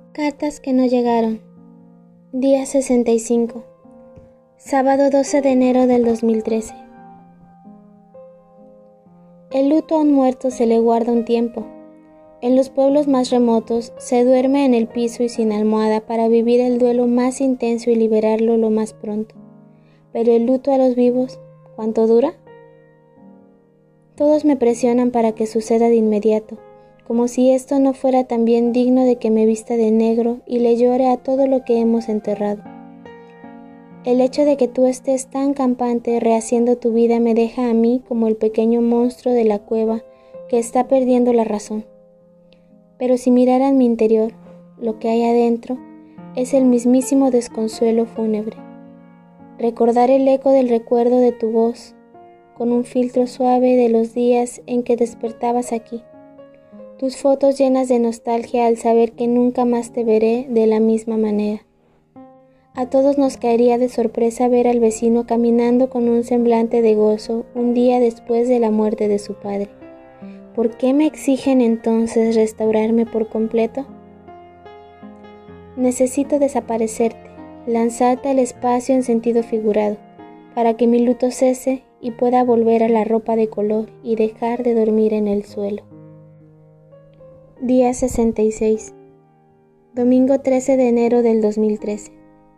Cartas que no llegaron. Día 65. Sábado 12 de enero del 2013. El luto a un muerto se le guarda un tiempo. En los pueblos más remotos se duerme en el piso y sin almohada para vivir el duelo más intenso y liberarlo lo más pronto. Pero el luto a los vivos, ¿cuánto dura? Todos me presionan para que suceda de inmediato, como si esto no fuera también digno de que me vista de negro y le llore a todo lo que hemos enterrado. El hecho de que tú estés tan campante rehaciendo tu vida me deja a mí como el pequeño monstruo de la cueva que está perdiendo la razón. Pero si miraran mi interior, lo que hay adentro es el mismísimo desconsuelo fúnebre. Recordar el eco del recuerdo de tu voz, con un filtro suave de los días en que despertabas aquí. Tus fotos llenas de nostalgia al saber que nunca más te veré de la misma manera. A todos nos caería de sorpresa ver al vecino caminando con un semblante de gozo un día después de la muerte de su padre. ¿Por qué me exigen entonces restaurarme por completo? Necesito desaparecerte, lanzarte al espacio en sentido figurado, para que mi luto cese y pueda volver a la ropa de color y dejar de dormir en el suelo. Día 66. Domingo 13 de enero del 2013.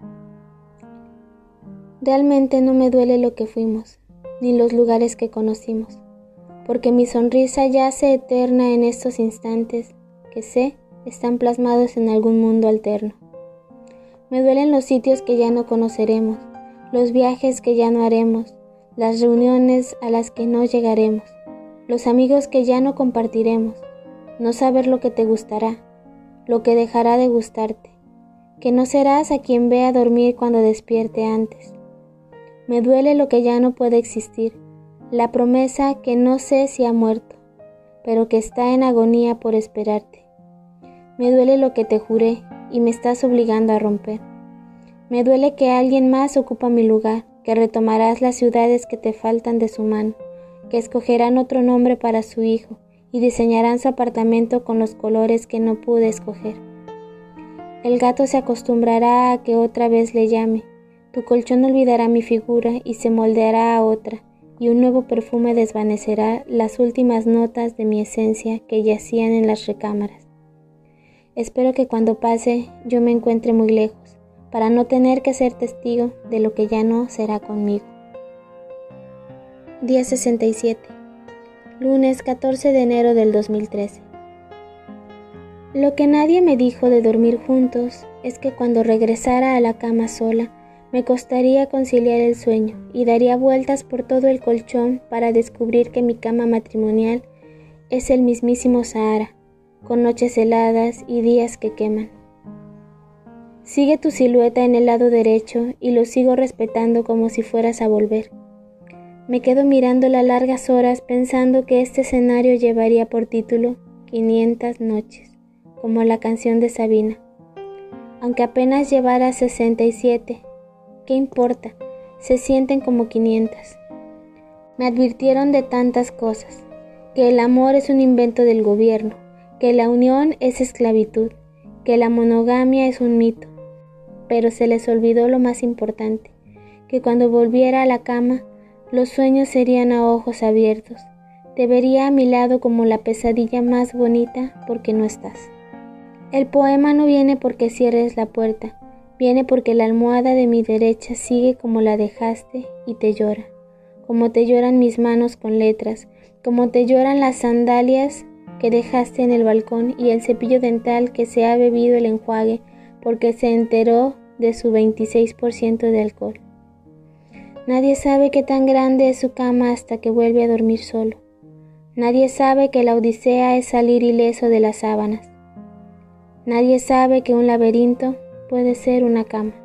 Realmente no me duele lo que fuimos, ni los lugares que conocimos, porque mi sonrisa yace eterna en estos instantes que sé están plasmados en algún mundo alterno. Me duelen los sitios que ya no conoceremos, los viajes que ya no haremos, las reuniones a las que no llegaremos, los amigos que ya no compartiremos, no saber lo que te gustará, lo que dejará de gustarte, que no serás a quien vea dormir cuando despierte antes. Me duele lo que ya no puede existir, la promesa que no sé si ha muerto, pero que está en agonía por esperarte. Me duele lo que te juré y me estás obligando a romper. Me duele que alguien más ocupa mi lugar, que retomarás las ciudades que te faltan de su mano, que escogerán otro nombre para su hijo y diseñarán su apartamento con los colores que no pude escoger. El gato se acostumbrará a que otra vez le llame, tu colchón olvidará mi figura y se moldeará a otra, y un nuevo perfume desvanecerá las últimas notas de mi esencia que yacían en las recámaras. Espero que cuando pase yo me encuentre muy lejos, para no tener que ser testigo de lo que ya no será conmigo. Día 67. Lunes 14 de enero del 2013. Lo que nadie me dijo de dormir juntos es que cuando regresara a la cama sola, me costaría conciliar el sueño y daría vueltas por todo el colchón para descubrir que mi cama matrimonial es el mismísimo Sahara, con noches heladas y días que queman. Sigue tu silueta en el lado derecho y lo sigo respetando como si fueras a volver. Me quedo mirándola largas horas pensando que este escenario llevaría por título 500 noches, como la canción de Sabina. Aunque apenas llevara 67, ¿qué importa? Se sienten como 500. Me advirtieron de tantas cosas, que el amor es un invento del gobierno, que la unión es esclavitud, que la monogamia es un mito. Pero se les olvidó lo más importante, que cuando volviera a la cama, los sueños serían a ojos abiertos. Te vería a mi lado como la pesadilla más bonita porque no estás. El poema no viene porque cierres la puerta, viene porque la almohada de mi derecha sigue como la dejaste y te llora, como te lloran mis manos con letras, como te lloran las sandalias que dejaste en el balcón y el cepillo dental que se ha bebido el enjuague porque se enteró de su 26% de alcohol. Nadie sabe qué tan grande es su cama hasta que vuelve a dormir solo. Nadie sabe que la odisea es salir ileso de las sábanas. Nadie sabe que un laberinto puede ser una cama.